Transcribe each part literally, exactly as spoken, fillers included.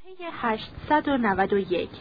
هشتصد و نود و یک.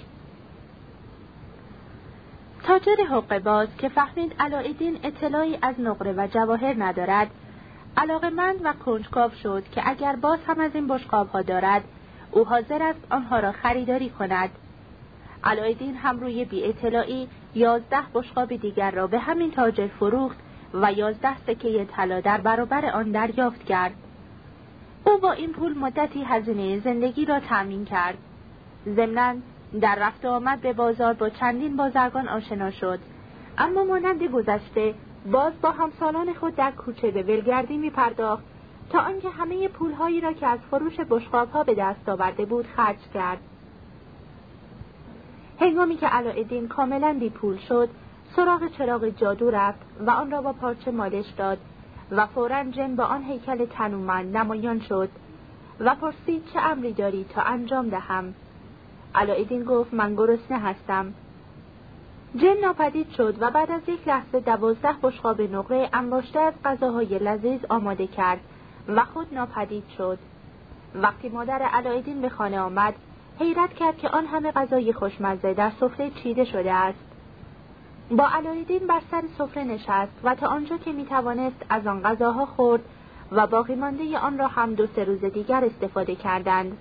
تاجر حقه‌باز که فهمید علاءالدین اطلاعی از نقره و جواهر ندارد، علاقه‌مند و کنجکاو شد که اگر باز هم از این بشقاب‌ها دارد، او حاضر است آنها را خریداری کند. علاءالدین هم روی بی اطلاعی یازده بشقاب دیگر را به همین تاجر فروخت و یازده سکه طلا در برابر آن دریافت کرد. او با این پول مدتی هزینه زندگی را تأمین کرد. ضمناً در رفت و آمد به بازار با چندین بازرگان آشنا شد، اما مانند گذشته باز با همسالان خود در کوچه به ولگردی می پرداخت تا آنکه همه پولهایی را که از فروش بشقاب‌ها به دست آورده بود خرج کرد. هنگامی که علاءالدین کاملاً بی پول شد، سراغ چراغ جادو رفت و آن را با پارچه مالش داد و فوراً جن با آن هیکل تنومند نمایان شد و پرسید چه امری داری تا انجام دهم. علاءالدین گفت من گرسنه هستم. جن ناپدید شد و بعد از یک لحظه دوازده بشقاب نقره انباشته از غذاهای لذیذ آماده کرد و خود ناپدید شد. وقتی مادر علاءالدین به خانه آمد، حیرت کرد که آن همه غذای خوشمزه در سفره چیده شده است. با علاءالدین بر سر سفره نشست و تا آنجا که میتوانست از آن غذاها خورد و باقی مانده آن را هم دو سه روز دیگر استفاده کردند.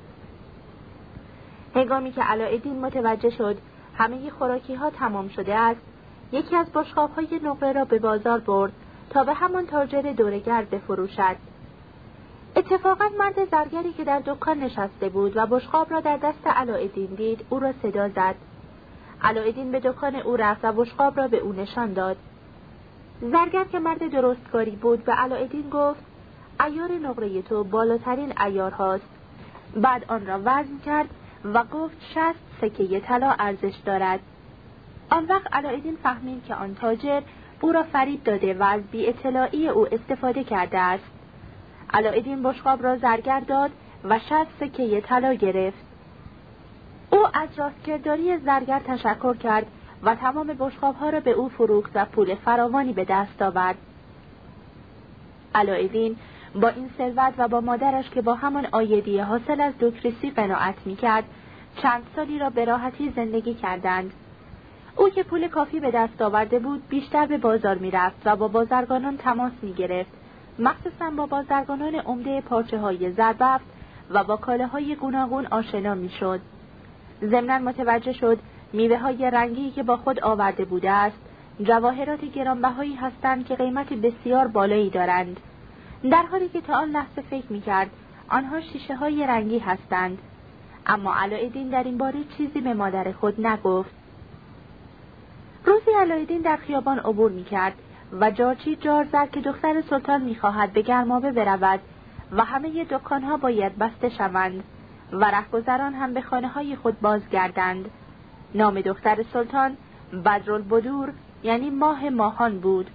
هنگامی که علاءالدین متوجه شد همه خوراکی ها تمام شده است، یکی از بشقاب های نقره را به بازار برد تا به همان تاجر دوره‌گرد بفروشد. اتفاقا مرد زرگری که در دکان نشسته بود و بشقاب را در دست علاءالدین دید، او را صدا زد. علاءالدین به دکان او رفت و بشقاب را به او نشان داد. زرگر که مرد درستکاری بود به علاءالدین گفت عیار نقره تو بالاترین عیار هاست. بعد آن را وزن کرد و گفت شصت سکه طلا ارزش دارد. آن وقت علاءالدین فهمید که آن تاجر او را فریب داده و از بی اطلاعی او استفاده کرده است. علاءالدین بشقاب را زرگر داد و شصت سکه طلا گرفت. او از راستکرداری زرگر تشکر کرد و تمام بشقاب‌ها را به او فروخت و پول فراوانی به دست آورد. علاءالدین با این ثروت و با مادرش که با همان عایدی حاصل از دوکریسی قناعت می‌کرد، چند سالی را به راحتی زندگی کردند. او که پول کافی به دست آورده بود، بیشتر به بازار می‌رفت و با بازرگانان تماس می‌گرفت، مخصوصاً با بازرگانان عمده پارچه‌های زربفت و با کالاهای گوناگون آشنا می‌شد. ضمناً متوجه شد میوه‌های رنگی که با خود آورده بوده است جواهرات گرانبهایی هستند که قیمت بسیار بالایی دارند، در حالی که تا آن لحظه فکر می‌کرد آنها شیشه‌های رنگی هستند. اما علاءالدین در این باره چیزی به مادر خود نگفت. روزی علاءالدین در خیابان عبور می‌کرد و جارچی جار زد که دختر سلطان می‌خواهد به گرمابه برود و همه دکان‌ها باید بسته شوند و رهگذران هم به خانه‌های خود بازگردند. نام دختر سلطان بدرالبدور یعنی ماه ماهان بود.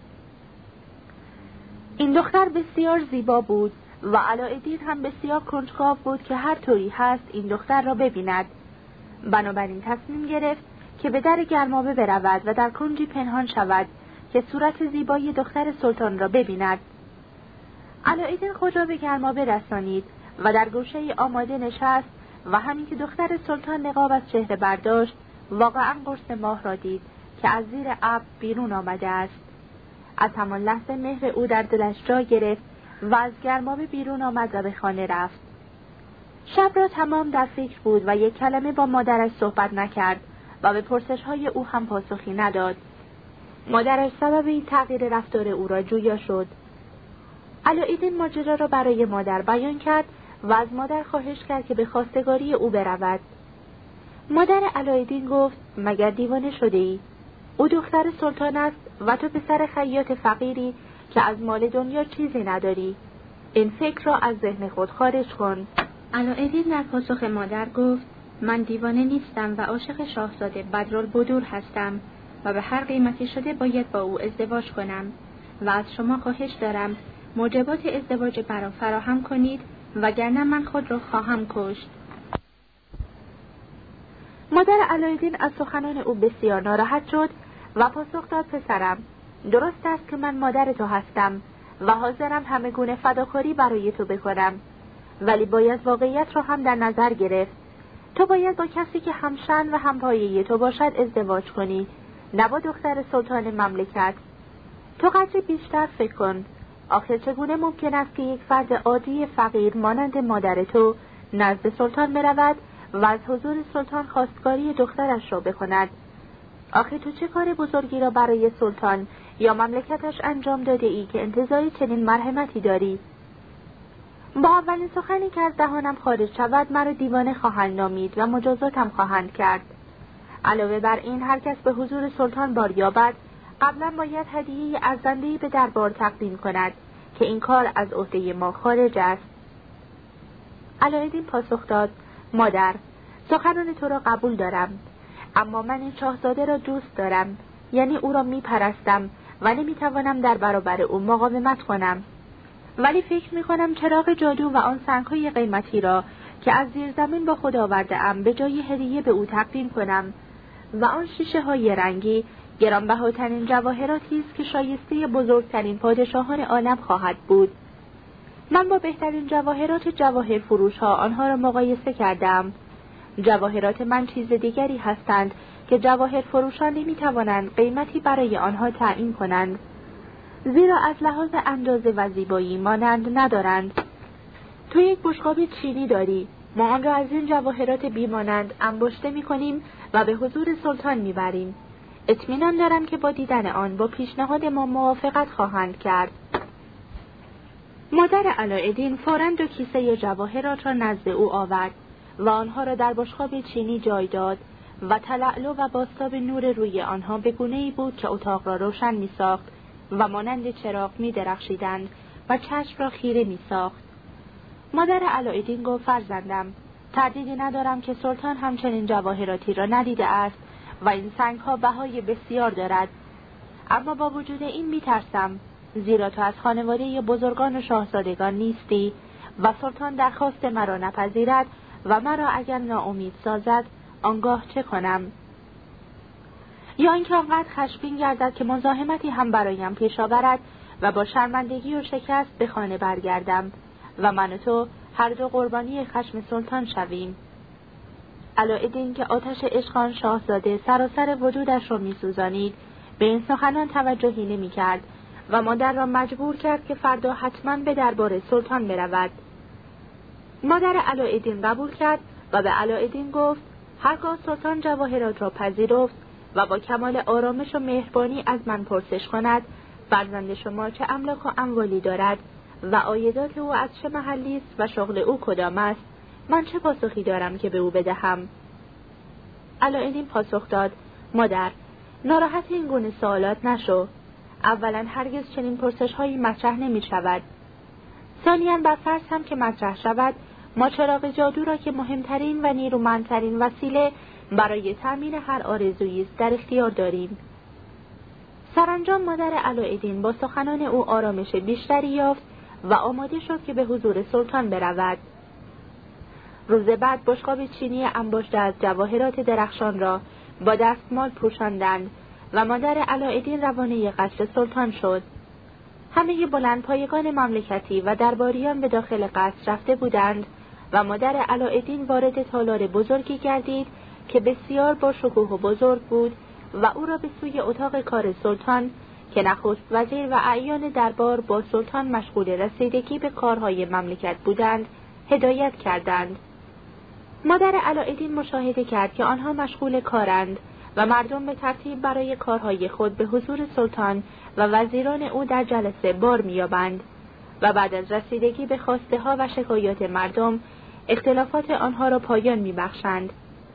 این دختر بسیار زیبا بود و علاءالدین هم بسیار کنجکاو بود که هر طوری هست این دختر را ببیند. بنابراین تصمیم گرفت که به در گرمابه برود و در کنجی پنهان شود که صورت زیبای دختر سلطان را ببیند. علاءالدین خود را به گرمابه رسانید و در گوشه آماده نشست و همین که دختر سلطان نقاب از چهره برداشت، واقعا قرص ماه را دید که از زیر ابر بیرون آمده است. از همان لحظه مهر او در دلش جا گرفت و از گرمابه بیرون آمد و به خانه رفت. شب را تمام در فکر بود و یک کلمه با مادرش صحبت نکرد و به پرسش‌های او هم پاسخی نداد. مادرش سبب این تغییر رفتار او را جویا شد. علاءالدین ماجرا را برای مادر بیان کرد و از مادر خواهش کرد که به خواستگاری او برود. مادر علاءالدین گفت مگر دیوانه شده‌ای؟ او دختر سلطان است و تو پسر خیاط فقیری که از مال دنیا چیزی نداری. این فکر را از ذهن خود خارج کن. علاءالدین در پاسخ مادر گفت من دیوانه نیستم و عاشق شاهزاده بدرالبدور هستم و به هر قیمتی شده باید با او ازدواج کنم و از شما خواهش دارم موجبات ازدواج برام فراهم کنید وگرنه من خود را خواهم کشت. مادر علاءالدین از سخنان او بسیار ناراحت شد و پاسخ داد پسرم، درست است که من مادر تو هستم و حاضرم همه گونه فداکاری برای تو بکنم، ولی باید واقعیت را هم در نظر گرفت تو باید با کسی که همشن و همپایه تو باشد ازدواج کنی، نه با دختر سلطان مملکت. تو قدری بیشتر فکر کن. آخر چگونه ممکن است که یک فرد عادی فقیر مانند مادر تو نزد سلطان برود و از حضور سلطان خواستگاری دخترش را بکند؟ آخه تو چه کار بزرگی را برای سلطان یا مملکتش انجام داده ای که انتظاری چنین مرحمتی داری؟ با اولین سخنی که از دهانم خارج شود مرا دیوانه خواهند نامید و مجازاتم خواهند کرد. علاوه بر این هر کس به حضور سلطان بار یابد قبلا باید هدیه ارزنده‌ای به دربار تقدیم کند که این کار از عهده ما خارج است. علایالدین پاسخ داد: مادر، سخنان تو را قبول دارم، اما من این شاهزاده را دوست دارم، یعنی او را میپرستم و نمیتوانم در برابر او مقاومت کنم. ولی فکر میکنم چراغ جادو و آن سنگ‌های قیمتی را که از زیر زمین با خود آورده ام به جای هدیه به او تقدیم کنم و آن شیشه های رنگی گرانبهاترین جواهراتی است که شایسته بزرگترین پادشاهان عالم خواهد بود. من با بهترین جواهرات جواهر فروش ها آنها را مقایسه کردم. جواهرات من چیز دیگری هستند که جواهر فروشان نمیتوانند قیمتی برای آنها تعیین کنند، زیرا از لحاظ اندازه و زیبایی مانند ندارند. تو یک بشقاب چینی داری، ما آن را از این جواهرات بیمانند انباشته می‌کنیم و به حضور سلطان میبریم. اطمینان دارم که با دیدن آن با پیشنهاد ما موافقت خواهند کرد. مادر علایالدین فوراً دو کیسه جواهرات را نزد او آورد و آنها را در بشقاب چینی جای داد و تلألؤ و بازتاب نور روی آنها به گونه‌ای بود که اتاق را روشن می‌ساخت و مانند چراغ می‌درخشیدند و چشم را خیره می‌ساخت. مادر علایالدین گفت: فرزندم، تردیدی ندارم که سلطان همچنین جواهراتی را ندیده است و این سنگ‌ها بهای بسیار دارد، اما با وجود این می‌ترسم، زیرا تو از خانواده بزرگان و شاهزادگان نیستی و سلطان درخواست مرا نپذیرد و مرا اگر ناامید سازد آنگاه چه کنم؟ یا اینکه آنقدر خشمگین گردد که مزاحمتی هم برایم پیش آورد و با شرمندگی و شکست به خانه برگردم و من و تو هر دو قربانی خشم سلطان شویم. علایالدین که آتش عشق آن شاهزاده سراسر وجودش را می‌سوزانید به این سخنان توجهی نمی‌کرد و مادر را مجبور کرد که فردا حتما به دربار سلطان برود. مادر علایالدین قبول کرد و به علایالدین گفت: هرگاه سلطان جواهرات را پذیرفت و با کمال آرامش و مهربانی از من پرسش کند فرزند شما چه املاک و اموالی دارد و عایدات او از چه محلی است و شغل او کدام است، من چه پاسخی دارم که به او بدهم؟ علایالدین پاسخ داد: مادر، ناراحت این گونه سوالات نشو. اولا هرگز چنین پرسش هایی مطرح نمی شود. ثانیاً بر فرض هم که مطرح شود، ما چراغ جادو را که مهمترین و نیرومندترین وسیله برای تأمین هر آرزویی است در اختیار داریم. سرانجام مادر علایالدین با سخنان او آرامش بیشتری یافت و آماده شد که به حضور سلطان برود. روز بعد بشقاب چینی انباشته از جواهرات درخشان را با دستمال پوشاندند و مادر علایالدین روانه قصر سلطان شد. همه بلندپایگان مملکتی و درباریان به داخل قصر رفته بودند و مادر علایالدین وارد تالار بزرگی گردید که بسیار با شکوه و بزرگ بود و او را به سوی اتاق کار سلطان که نخست وزیر و اعیان دربار با سلطان مشغول رسیدگی به کارهای مملکت بودند هدایت کردند. مادر علایالدین مشاهده کرد که آنها مشغول کارند و مردم به ترتیب برای کارهای خود به حضور سلطان و وزیران او در جلسه بار می‌یابند و بعد از رسیدگی به خواسته ها و شکایات مردم اختلافات آنها را پایان می‌بخشند.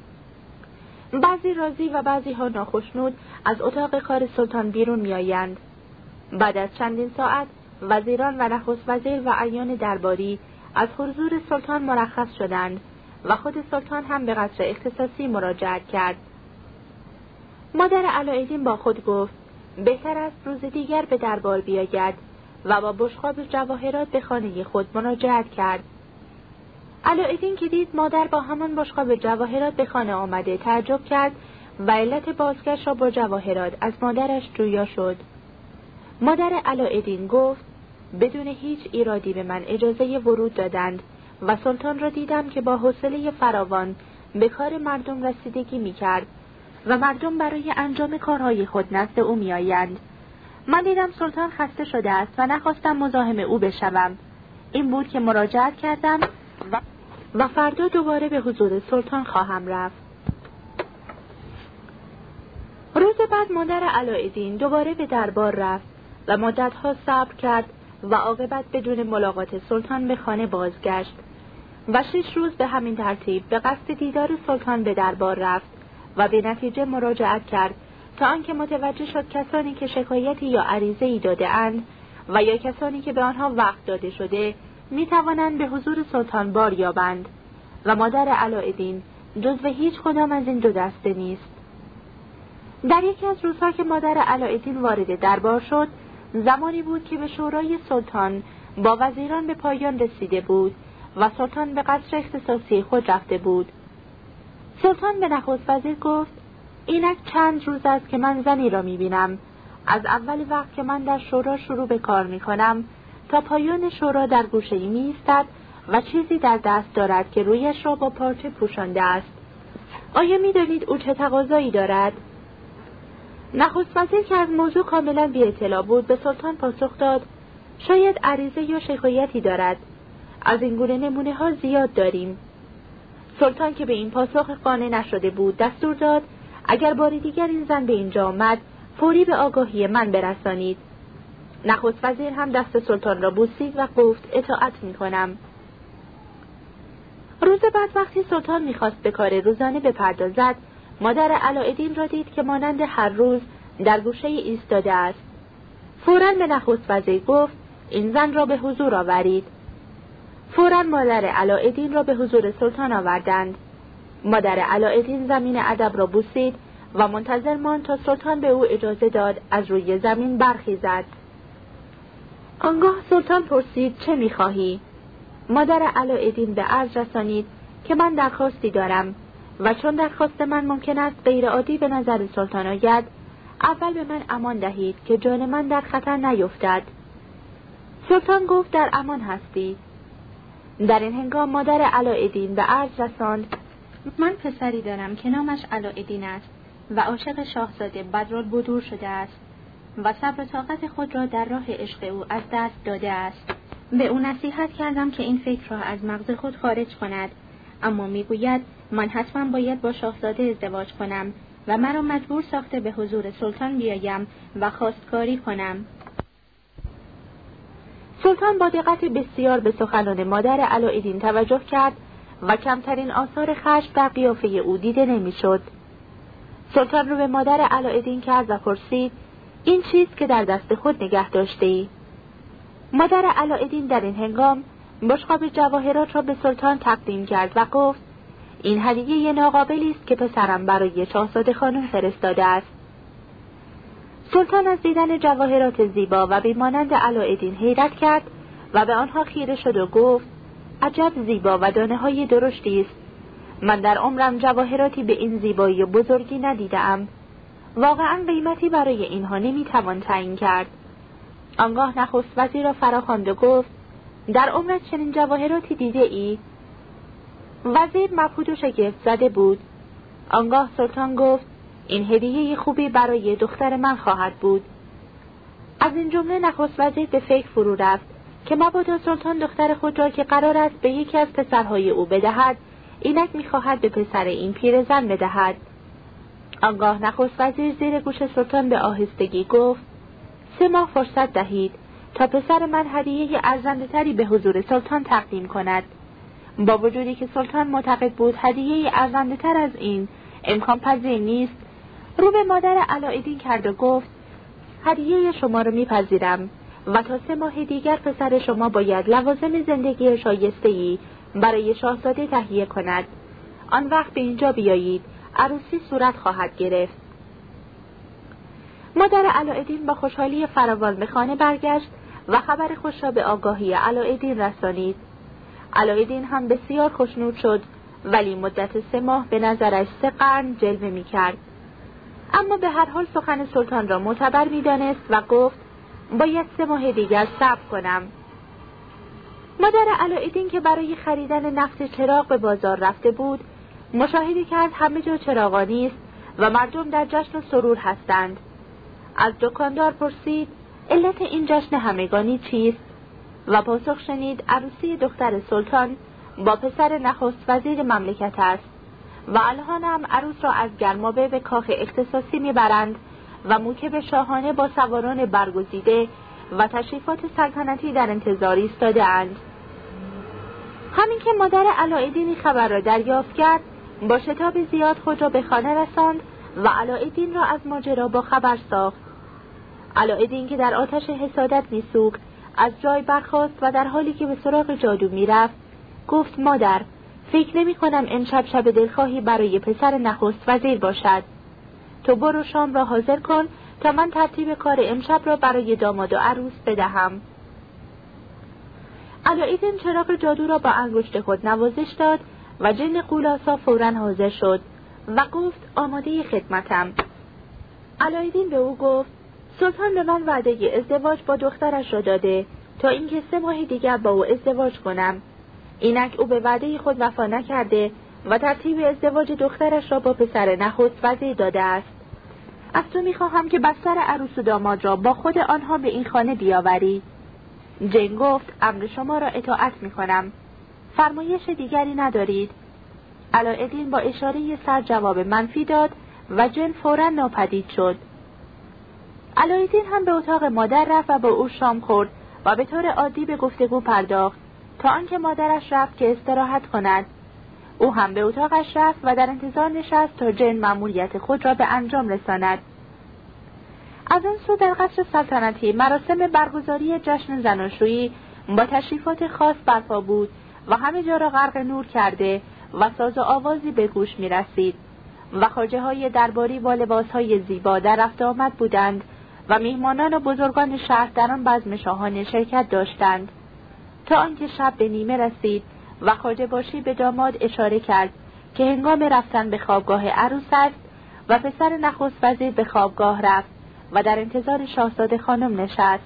بعضی راضی و بعضی ها ناخشنود از اتاق کار سلطان بیرون می‌آیند. بعد از چندین ساعت وزیران و نخست وزیر و اعیان درباری از حضور سلطان مرخص شدند و خود سلطان هم به قصر اختصاصی مراجعت کرد. مادر علایالدین با خود گفت: بهتر است روز دیگر به دربار بیاید و با بشقاب جواهرات به خانه خود مراجعت کرد. علایالدین که دید مادر با همان بشقاب جواهرات به خانه آمده تعجب کرد و علت بازگشت را با جواهرات از مادرش جویا شد. مادر علایالدین گفت: بدون هیچ ایرادی به من اجازه ورود دادند و سلطان را دیدم که با حوصله فراوان به کار مردم رسیدگی می‌کرد و مردم برای انجام کارهای خود نزد او می‌آیند. من دیدم سلطان خسته شده است و نخواستم مزاحم او بشوم. این بود که مراجعت کردم و, و فردا دوباره به حضور سلطان خواهم رفت. روز بعد مادر علاءالدین دوباره به دربار رفت و مدتها صبر کرد و عاقبت بدون ملاقات سلطان به خانه بازگشت و شش روز به همین ترتیب به قصد دیدار سلطان به دربار رفت و به نتیجه مراجعت کرد تا آنکه متوجه شد کسانی که شکایتی یا عریضه‌ای داده‌اند و یا کسانی که به آنها وقت داده شده می توانند به حضور سلطان بار یابند و مادر علاءالدین جزو هیچ کدام از این دو دسته نیست. در یکی از روزها که مادر علاءالدین وارد دربار شد، زمانی بود که به شورای سلطان با وزیران به پایان رسیده بود و سلطان به قصر اختصاصی خود رفته بود. سلطان به نخست وزیر گفت: اینک چند روز است که من زنی را می‌بینم. از اول وقت که من در شورا شروع به کار می‌کنم تا پایان شورا در گوشه‌ای می‌ایستد و چیزی در دست دارد که رویش را با پارچه پوشانده است. آیا می‌دانید او چه تقاضایی دارد؟ نخست وزیر که از موضوع کاملا بی اطلاع بود به سلطان پاسخ داد: شاید عریضه یا شکایتی دارد. از این گونه نمونه ها زیاد داریم. سلطان که به این پاسخ قانع نشده بود دستور داد اگر بار دیگر این زن به اینجا آمد فوری به آگاهی من برسانید. نخست وزیر هم دست سلطان را بوسید و گفت: اطاعت می کنم. روز بعد وقتی سلطان میخواست به کار روزانه بپردازد، مادر علاءالدین را دید که مانند هر روز در گوشه ایستاده است. فوراً به نخست وزیر گفت: این زن را به حضور آورید. فوراً مادر علاءالدین را به حضور سلطان آوردند. مادر علاءالدین زمین ادب را بوسید و منتظر ماند تا سلطان به او اجازه داد از روی زمین برخیزد. آنگاه سلطان پرسید: چه می‌خواهی؟ مادر علاءالدین به عرض رسانید که من درخواستی دارم و چون درخواست من ممکن است غیر عادی به نظر سلطان آید، اول به من امان دهید که جان من در خطر نیفتد. سلطان گفت: در امان هستی. در این هنگام مادر علاءالدین به عرض رساند: من پسری دارم که نامش علاءالدین است و عاشق شاهزاده بدرالبدور شده است و صبر و طاقت خود را در راه عشق او از دست داده است. به او نصیحت کردم که این فکر را از مغز خود خارج کند، اما میگوید من حتما باید با شاهزاده ازدواج کنم و مرا مجبور ساخته به حضور سلطان بیایم و خواستگاری کنم. سلطان با دقت بسیار به سخنان مادر علاءالدین توجه کرد و کمترین آثار خشم در قیافه او دیده نمیشد. سلطان رو به مادر علاءالدین کرد و پرسید: این چیست که در دست خود نگه داشته‌ای؟ مادر علاءالدین در این هنگام بشقاب جواهرات را به سلطان تقدیم کرد و گفت: این هدیه ناقابلی است که پسرم برای شاهزاده خانم فرستاده است. سلطان از دیدن جواهرات زیبا و بیمانند علاءالدین حیرت کرد و به آنها خیره شد و گفت: عجب زیبا و دانه های درشتی است. من در عمرم جواهراتی به این زیبایی و بزرگی ندیدم. واقعا قیمتی برای اینها نمیتوان تعیین کرد. آنگاه نخست وزیر را فراخواند و گفت: در عمرت چنین جواهراتی دیده ای؟ وزیر مبهوت و شگفت زده بود. آنگاه سلطان گفت: این هدیه خوبی برای دختر من خواهد بود. از این جمله نخست وزیر به فکر فرو رفت که مبادا سلطان دختر خود را که قرار است به یکی از پسرهای او بدهد، اینک می‌خواهد به پسر این پیرزن بدهد. آنگاه نخست وزیر زیر گوش سلطان به آهستگی گفت: سه ماه فرصت دهید تا پسر من هدیه ارزنده‌تری به حضور سلطان تقدیم کند. با وجودی که سلطان معتقد بود هدیه ارزنده‌تر از این امکان پذیر نیست، رو به مادر علاءالدین کرد و گفت: هدیه شما را میپذیرم و تا سه ماه دیگر پسر شما باید لوازم زندگی شایسته‌ای برای شاهزاده تهیه کند. آن وقت به اینجا بیایید، عروسی صورت خواهد گرفت. مادر علاءالدین با خوشحالی فراوان به خانه برگشت و خبر خوش را به آگاهی علاءالدین رسانید. علاءالدین هم بسیار خوشنود شد، ولی مدت سه ماه به نظرش سه قرن جلوه می‌کرد. اما به هر حال سخن سلطان را معتبر می‌دانست و گفت: باید سه ماه دیگر صبر کنم. مادر علاءالدین که برای خریدن نفت چراغ به بازار رفته بود، مشاهده کرد همه جا چراغانی است و مردم در جشن و سرور هستند. از دکاندار پرسید علت این جشن همگانی چیست و پاسخ شنید عروسی دختر سلطان با پسر نخست وزیر مملکت است و الان هم عروس را از گرمابه به کاخ اختصاصی میبرند و موکب شاهانه با سواران برگزیده و تشریفات سلطنتی در انتظار ایستاده اند. همین که مادر علاءالدین خبر را دریافت کرد، با شتاب زیاد خود را به خانه رساند و علاءالدین را از ماجرا با خبر ساخت. علاءالدین که در آتش حسادت میسوخت از جای برخاست و در حالی که به سراغ جادو میرفت گفت مادر، فکر نمی کنم امشب شب دلخواهی برای پسر نخست وزیر باشد. تو برو شام را حاضر کن تا من ترتیب کار امشب را برای داماد و عروس بدهم. علاءالدین چراغ جادو را با انگشت خود نوازش داد و جن قولاسا فوراً حاضر شد و گفت آماده خدمتم. علاءالدین به او گفت سلطان به من وعده ازدواج با دخترش را داده تا اینکه سه ماه دیگر با او ازدواج کنم. اینک او به وعده خود وفا نکرده و ترتیب ازدواج دخترش را با پسر نخست وزیر داده است. از تو میخواهم که بستر عروس و داماد را با خود آنها به این خانه بیاوری. جن گفت امر شما را اطاعت میکنم. فرمایش دیگری ندارید؟ علاءالدین با اشاره سر جواب منفی داد و جن فوراً ناپدید شد. علاءالدین هم به اتاق مادر رفت و با او شام خورد و به طور عادی به گفتگو پرداخت تا آنکه مادرش رفت که استراحت کند. او هم به اتاقش رفت و در انتظار نشست تا جن مأموریت خود را به انجام رساند. از آن سو در قصر سلطنتی مراسم برگزاری جشن زناشویی با تشریفات خاص برپا بود و همه جا را غرق نور کرده و ساز و آوازی به گوش می رسید و خواجه های درباری با لباس های زیبا در رفت آمد بودند و میهمانان و بزرگان شهر در آن بزم شاهانه شرکت داشتند. تا آنکه شب به نیمه رسید و خواجه باشی به داماد اشاره کرد که هنگام رفتن به خوابگاه عروس است و پسر نخست وزیر به خوابگاه رفت و در انتظار شاهزاده خانم نشست.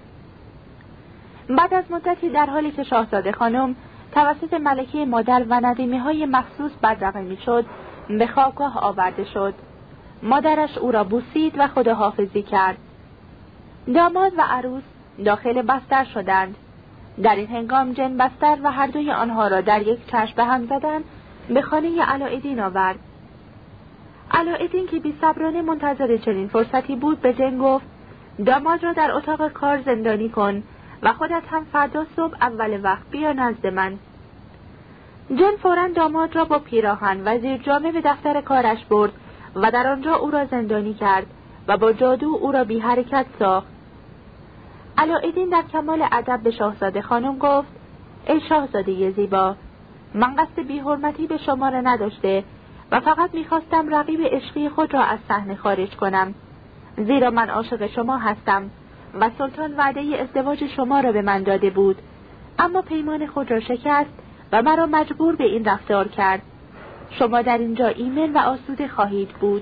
بعد از مدتی در حالی که شاهزاده خانم توسط ملکه مادر و ندیمه‌های مخصوص بدرقه می‌شد به خوابگاه آورده شد. مادرش او را بوسید و خداحافظی کرد. داماد و عروس داخل بستر شدند. در این هنگام جن بستر و هر دوی آنها را در یک چشم به هم زدن به خانه علاءالدین آورد. علاءالدین که بی‌صبرانه منتظر چنین فرصتی بود به جن گفت داماد را در اتاق کار زندانی کن و خودت هم فردا صبح اول وقت بیا نزد من. جن فوراً داماد را با پیراهن و زیر جامه به دفتر کارش برد و در آنجا او را زندانی کرد و با جادو او را بی حرکت ساخت. علاءالدین در کمال ادب به شاهزاده خانم گفت ای شاهزاده زیبا، من قصد بی حرمتی به شما را نداشته و فقط میخواستم رقیب عشقی خود را از صحنه خارج کنم، زیرا من عاشق شما هستم و سلطان وعده ازدواج شما را به من داده بود، اما پیمان خود را شکست و مرا مجبور به این رفتار کرد. شما در اینجا ایمن و آسوده خواهید بود.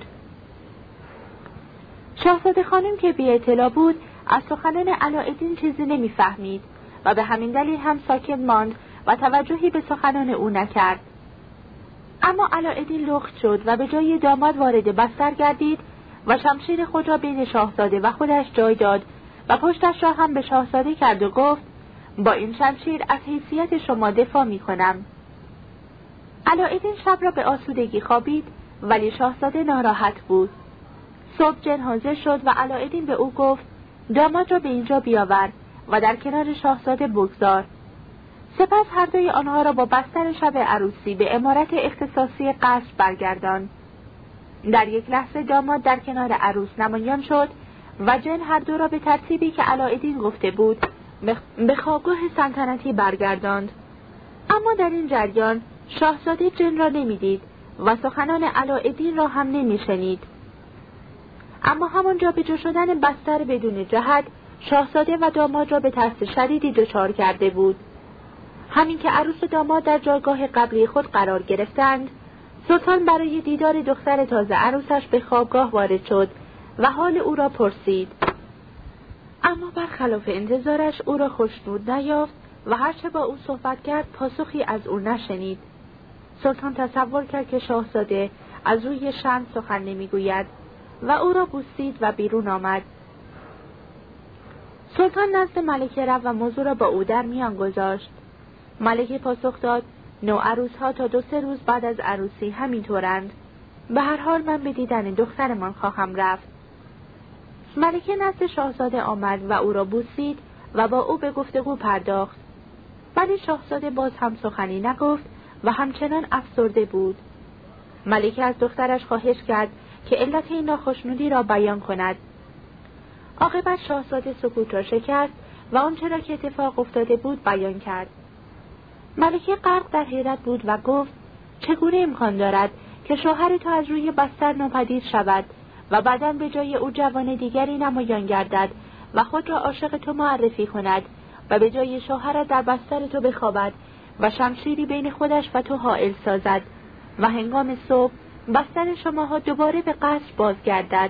شاهزاده خانم که بی اطلاع بود از سخنان علاءالدین چیزی نمیفهمید و به همین دلیل هم ساکت ماند و توجهی به سخنان او نکرد. اما علاءالدین لخت شد و به جای داماد وارد بستر گردید و شمشیر خود را بین شاهزاده و خودش جای داد و پشتش را هم به شاهزاده کرد و گفت با این شمشیر از حیثیت شما دفاع می کنم. علاءالدین شب را به آسودگی خوابید ولی شاهزاده ناراحت بود. صبح جن حاضر شد و علاءالدین به او گفت داماد را به اینجا بیاور و در کنار شاهزاده بگذار. سپس هر دوی آنها را با بستر شب عروسی به عمارت اختصاصی قصر برگرداند. در یک لحظه داماد در کنار عروس نمایان شد و جن هر دو را به ترتیبی که علاءالدین گفته بود به خوابگاه سلطنتی برگرداند. اما در این جریان شاهزاده جن را نمیدید و سخنان علاءالدین را هم نمیشنید. اما همانجا به جو شدن بستر بدون جهت شاهزاده و داماد را به ترس شدیدی دچار کرده بود. همین که عروس و داماد در جایگاه قبلی خود قرار گرفتند، سلطان برای دیدار دختر تازه عروسش به خوابگاه وارد شد و حال او را پرسید. اما برخلاف انتظارش او را خوشنود نیافت و هرچه با او صحبت کرد پاسخی از او نشنید. سلطان تصور کرد که شاهزاده از روی شرم سخن نمیگوید و او را بوسید و بیرون آمد. سلطان نزد ملکه رفت و موضوع را با او در میان گذاشت. ملکه پاسخ داد: نوعروس‌ها تا دو سه روز بعد از عروسی همینطورند. به هر حال من به دیدن دخترمان خواهم رفت. ملکه نزد شاهزاده آمد و او را بوسید و با او به گفتگو پرداخت. ولی شاهزاده باز هم سخنی نگفت و همچنان افسرده بود. ملکه از دخترش خواهش کرد که علت این ناخشنودی را بیان کند. عاقبت شاهزاده سکوت را شکست و آنچه را که اتفاق افتاده بود بیان کرد. ملکه غرق در حیرت بود و گفت: چگونه امکان دارد که شوهر تو از روی بستر ناپدید شود و بعداً به جای او جوان دیگری نمایان گردد و خود را عاشق تو معرفی کند و به جای شوهرت در بستر تو بخوابد و شمشیری بین خودش و تو حائل سازد و هنگام صبح بستر شماها دوباره به قصر بازگردد؟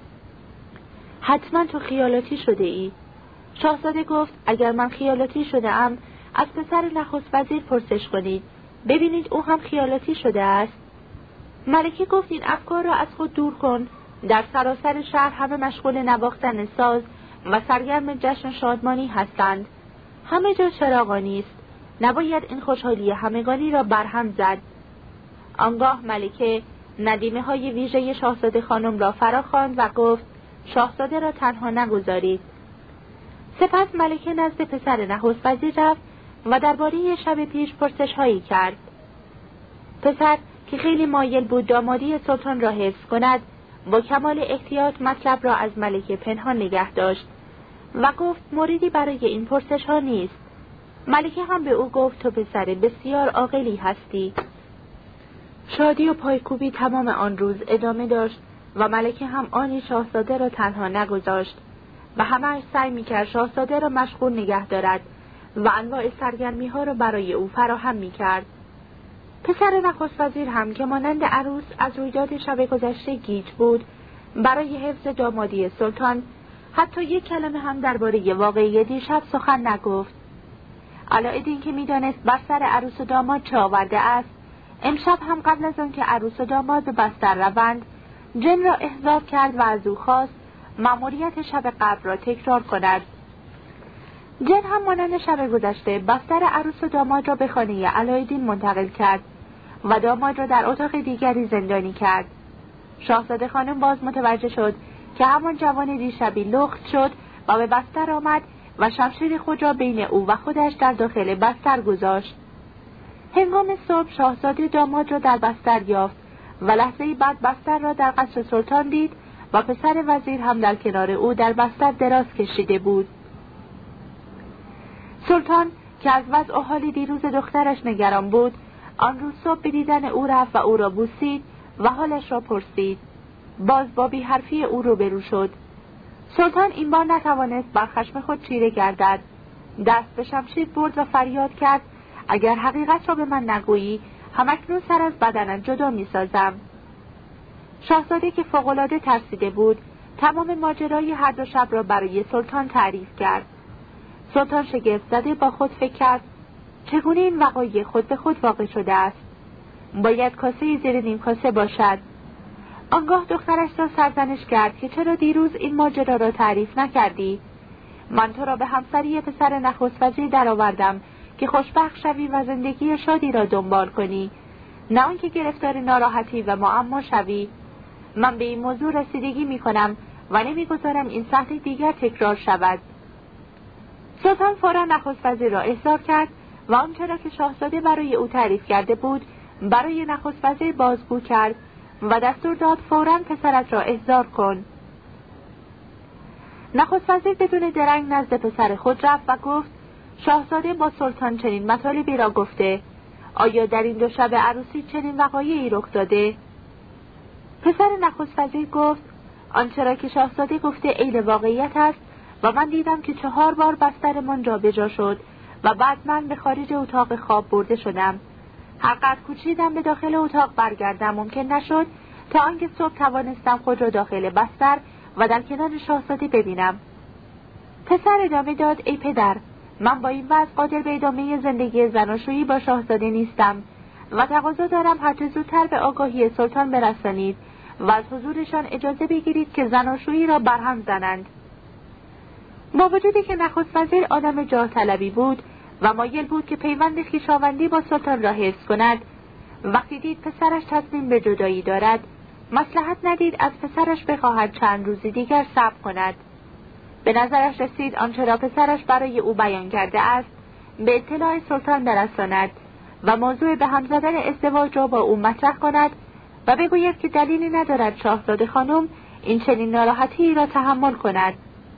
حتما تو خیالاتی شده ای. شاهزاده گفت: اگر من خیالاتی شده ام، از پسر نخست وزیر پرسش کنید، ببینید او هم خیالاتی شده است. ملکه گفت: این افکار را از خود دور کن. در سراسر شهر همه مشغول نواختن ساز و سرگرم جشن شادمانی هستند. همه جا چراغانی است. نباید این خوشحالی همگانی را برهم زد. آنگاه ملکه ندیمه های ویژه شاهزاده خانم را فرا خواند و گفت: شاهزاده را تنها نگذارید. سپس ملکه نزد پسر نخست وزیر رفت و درباره شب پیش پرسش هایی کرد. پسر که خیلی مایل بود دامادی سلطان را حفظ کند، با کمال احتیاط مطلب را از ملکه پنهان نگه داشت و گفت: موردی برای این پرسش ها نیست. ملکه هم به او گفت: تو پسر بسیار عاقلی هستی. شادی و پایکوبی تمام آن روز ادامه داشت و ملکه هم آنی شاهزاده را تنها نگذاشت و همه‌اش سعی می‌کرد شاهزاده را مشغول نگه دارد و انواع سرگرمی ها را برای او فراهم می‌کرد. پسر نخست وزیر هم که مانند عروس از رویداد شب گذشته گیج بود، برای حفظ دامادی سلطان حتی یک کلمه هم درباره واقعه دیشب سخن نگفت. علاءالدین که می‌دانست بر سر عروس و داماد چه آورده است، امشب هم قبل از آن که عروس و داماد به بستر روند، جن را احضار کرد و از او خواست مأموریت شب قبل را تکرار کند. جن هم مانند شب گذشته بستر عروس و داماد را به خانه علاءالدین منتقل کرد و داماد را در اتاق دیگری زندانی کرد. شاهزاده خانم باز متوجه شد که همان جوان دیشبی لخت شد و به بستر آمد و شمشیر خود را بین او و خودش در داخل بستر گذاشت. هنگام صبح شاهزاده داماد را در بستر یافت و لحظه‌ای بعد بستر را در قصر سلطان دید و پسر وزیر هم در کنار او در بستر دراز کشیده بود. سلطان که از وضع و حال دیروز دخترش نگران بود، آن روز صبح به دیدن او رفت و او را بوسید و حالش را پرسید. باز با بی حرفی او روبرو شد. سلطان این بار نتوانست بر خشم خود چیره گردد. دست به شمشیر برد و فریاد کرد: اگر حقیقت را به من نگویی، همکنون سر از بدنت جدا می سازم. شاهزاده که فوق‌العاده ترسیده بود، تمام ماجرای هر دو شب را برای سلطان تعریف کرد. سلطان شگفت زده با خود فکر کرد: چگونه این وقایع خود به خود واقع شده است؟ باید کاسه زیر نیم کاسه باشد. آنگاه دخترش را سرزنش کرد که چرا دیروز این ماجرا را تعریف نکردی؟ من تو را به همسری پسر نخست وزیر درآوردم که خوشبخت شوی و زندگی شادی را دنبال کنی، نه آنکه گرفتار ناراحتی و معما شوی. من به این موضوع رسیدگی می کنم و نمیگذارم این صحنه دیگر تکرار شود. سلطان فوراً نخست وزیر را احضار کرد و آنچه را که شاهزاده برای او تعریف کرده بود برای نخست وزیر بازگو کرد و دستور داد فوراً پسرت را احضار کن. نخست وزیر بدون درنگ نزد پسر خود رفت و گفت: شاهزاده با سلطان چنین مطالبی را گفته. آیا در این دو شب عروسی چنین وقایعی رخ داده؟ پسر نخست وزیر گفت: آنچه را که شاهزاده گفته عین واقعیت است و من دیدم که چهار بار بسترمان جابجا شد و بعد من به خارج اتاق خواب برده شدم. هر قدر کوشیدم به داخل اتاق برگردم ممکن نشد تا آنکه صبح توانستم خود را داخل بستر و در کنار شاهزاده ببینم. پسر ادامه داد: ای پدر، من با این وضع قادر به ادامه زندگی زناشویی با شاهزاده نیستم و تقاضا دارم هرچه زودتر به آگاهی سلطان برسانید و از حضورشان اجازه بگیرید که زناشویی را برهم زنند. با وجودی که نخست وزیر آدم جاه طلبی بود و مایل بود که پیوند خویشاوندی با سلطان را حفظ کند، وقتی دید پسرش تصمیم به جدایی دارد، مصلحت ندید از پسرش بخواهد چند روزی دیگر صبر کند. به نظرش رسید آنچه را پسرش برای او بیان کرده است به اطلاع سلطان برساند و موضوع به هم زدن ازدواج را با او مطرح کند و بگوید که دلیلی ندارد شاهزاده خانم این چنین ناراحتی را تحمل کند.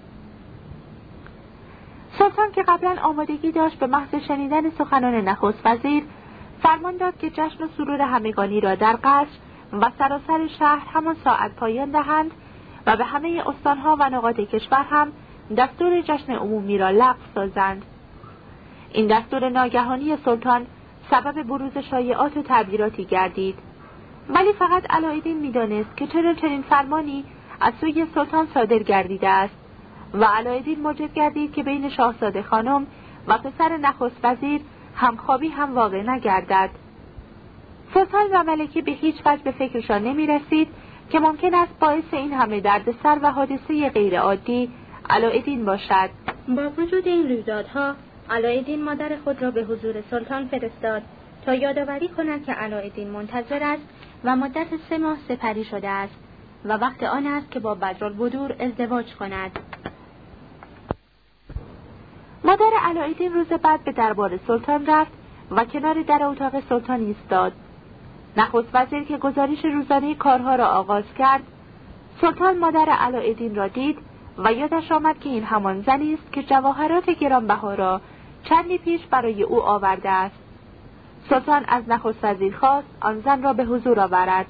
سلطان که قبلا آمادگی داشت به محض شنیدن سخنان نخست وزیر، فرمان داد که جشن و سرور همگانی را در قصر و سراسر شهر همان ساعت پایان دهند و به همه استانها و نقاط کشور هم دستور جشن عمومی را لغو سازند. این دستور ناگهانی سلطان سبب بروز شایعات و تعبیراتی گردید، ولی فقط علاءالدین می‌دانست که چرا چنین فرمانی از سوی سلطان صادر گردیده است و علاءالدین موجب گردید که بین شاهزاده خانم و پسر نخست وزیر همخوابی هم واقع نگردد. سلطان و ملکه به هیچ وجه به فکرشان نمی رسید که ممکن است باعث این همه دردسر و حادثه غیر عادی علاءالدین باشد. با وجود این رویدادها، علاءالدین مادر خود را به حضور سلطان فرستاد تا یادآوری کند که علاءالدین منتظر است و مدت سه ماه سپری شده است و وقت آن است که با بدرالبدور ازدواج کند. مادر علاءالدین روز بعد به دربار سلطان رفت و کنار در اتاق سلطان ایستاد. نخست وزیر که گزارش روزانه کارها را آغاز کرد، سلطان مادر علاءالدین را دید و یادش آمد که این همان زنی است که جواهرات گرانبها را چندی پیش برای او آورده است. سلطان از نخست وزیر خواست آن زن را به حضور آورد.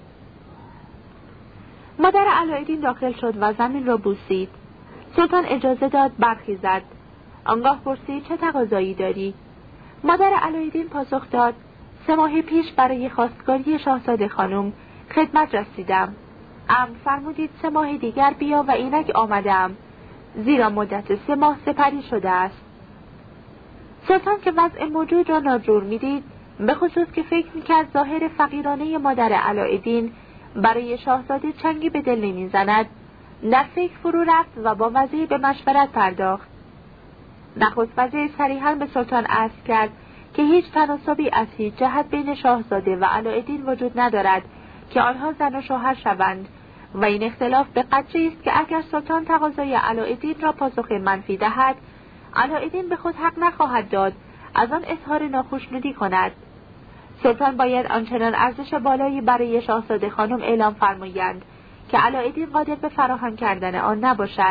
مادر علاءالدین داخل شد و زمین را بوسید. سلطان اجازه داد برخیزد. آنگاه پرسید چه تقاضایی داری؟ مادر علاءالدین پاسخ داد سه ماه پیش برای خواستگاری شاهزاده خانم خدمت رسیدم. امر فرمودید سه ماه دیگر بیا و اینک آمدم، زیرا مدت سه ماه سپری شده است. سلطان که وضع موجود را ناجور میدید، به خصوص که فکر میکرد ظاهر فقیرانه مادر علاءالدین برای شاهزاده چنگی به دل نمیزند، در فکر فرو رفت و با وزیر به مشورت پرداخت. نخست وزیر صریحاً به سلطان عرض کرد که هیچ تناسبی از هیچ جهت بین شاهزاده و علاءالدین وجود ندارد که آنها زن و شوهر شوند و این اختلاف به قدری است که اگر سلطان تقاضای علاءالدین را پاسخ منفی دهد، علاءالدین به خود حق نخواهد داد از آن اظهار ناخشنودی کند. سلطان باید آنچنان ارزش بالایی برای شاهزاده خانم اعلام فرمایند که علاءالدین قادر به فراهم کردن آن نباشد.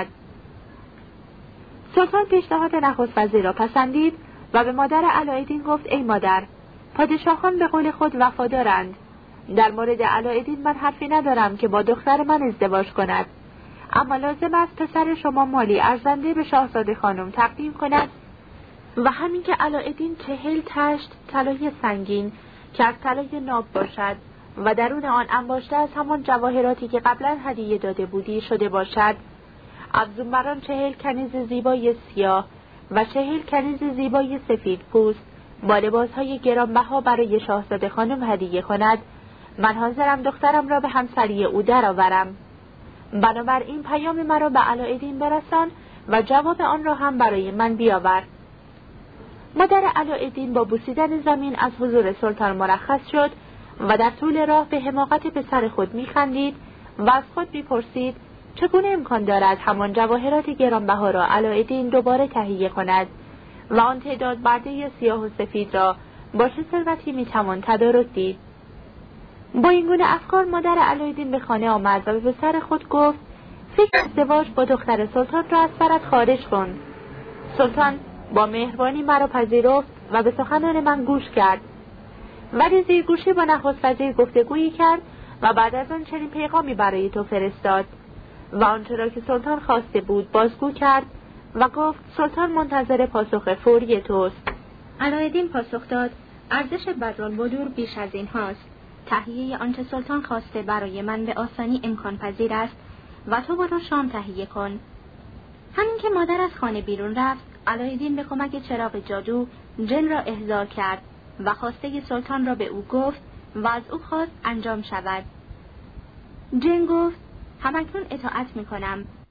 سلطان پیشنهاد نخست وزیر را پسندید و به مادر علاءالدین گفت ای مادر، پادشاهان به قول خود وفادارند. در مورد علاءالدین من حرفی ندارم که با دختر من ازدواج کند، اما لازم است پسر شما مالی ارزنده به شاهزاده خانم تقدیم کند و همین که علاءالدین چهل تشت طلای سنگین که از طلای ناب باشد و درون آن انباشته از همان جواهراتی که قبلا هدیه داده بودی شده باشد، افزون بر آن چهل کنیز زیبای سیاه و چهل کنیز زیبای سفید پوست با لباسهای گرانبها برای شاهزاده خانم هدیه کند، من حاضرم دخترم را به همسری او درآورم. بنابراین پیام مرا به علاءالدین برسان و جواب آن را هم برای من بیاور. مادر علاءالدین با بوسیدن زمین از حضور سلطان مرخص شد و در طول راه به حماقت پسر خود می‌خندید و از خود می‌پرسید چگونه امکان دارد همان جواهرات گرانبها را علاءالدین دوباره تهیه کند و آن تعداد برده سیاه و سفید را با چه ثروتی می‌توان تدارک دید. با این گونه افکار مادر علاءالدین به خانه آمد و به پسر خود گفت فکر ازدواج با دختر سلطان را از سرت خارج کن. سلطان با مهربانی مرا پذیرفت و به سخنان من گوش کرد، ولی زیرگوشی با نخست وزیر گفتگویی کرد و بعد از آن چنین پیغامی برای تو فرستاد و آنچه را که سلطان خواسته بود بازگو کرد و گفت سلطان منتظر پاسخ فوری توست. علاءالدین پاسخ داد ارزش بدرالبدور بیش از این هاست. تهیه آنچه سلطان خواسته برای من به آسانی امکان پذیر است و تو برو شام تهیه کن. همین که مادر از خانه بیرون رفت، علاءالدین به کمک چراغ جادو جن را احضار کرد و خواسته سلطان را به او گفت و از او خواست انجام شود. جن گفت همکنون اطاعت می کنم